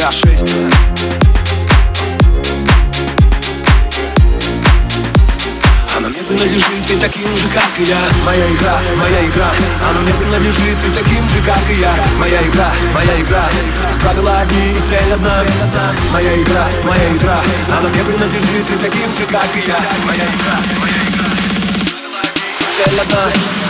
GTA 6. Она мне принадлежит и таким же, как и я. Моя игра, она мне принадлежит и таким же, как и я. Моя игра, здесь правила одни и цель одна. Моя игра, она мне принадлежит и таким же, как и я. Моя игра, правила одни и цель одна.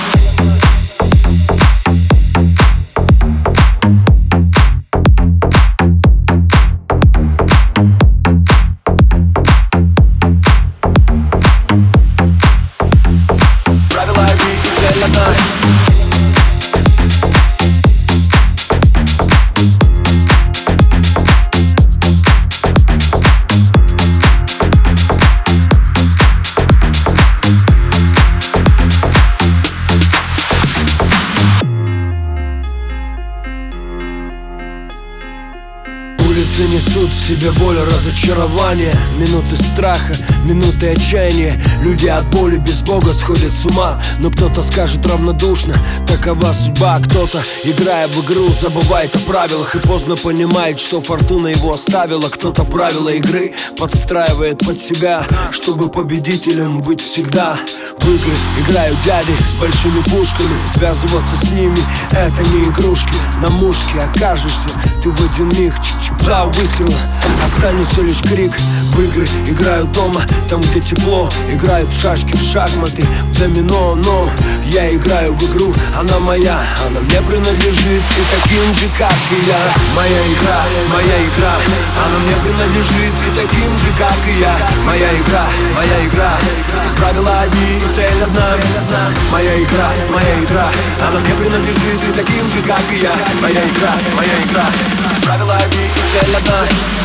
Улицы несут в себе боль, разочарование, минуты страха, минуты отчаяния. Люди от боли без Бога сходят с ума. Но кто-то скажет равнодушно: такова судьба. Кто-то, играя в игру, забывает о правилах и поздно понимает, что фортуна его оставила. Кто-то правила игры подстраивает под себя, чтобы победителем быть всегда. В игры играют дяди с большими пушками. Связываться с ними — это не игрушки. На мушке окажешься ты в один миг. Два выстрела, останется лишь крик. В игры играют дома, там где тепло. Играют в шашки, в шахматы, в домино. Но я играю в игру, она моя. Она мне принадлежит и таким же, как и я. Моя игра, она мне принадлежит и таким же, как и я. Моя игра, здесь правила одни и цель одна. Моя игра, она мне принадлежит и таким же, как и я. Моя игра, здесь правила одни и цель одна.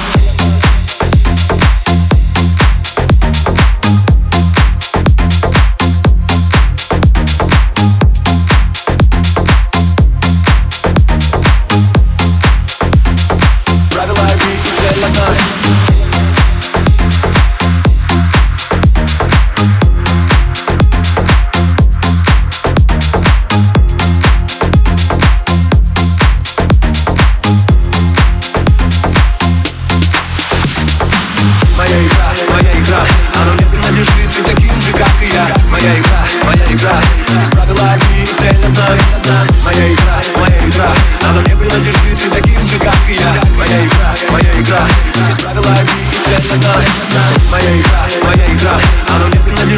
Моя игра, здесь правила одни и цель одна. Моя игра, она мне принадлежит и таким же, как и я. Моя игра, здесь правила одни и цель одна. Моя игра, она мне принадлежит.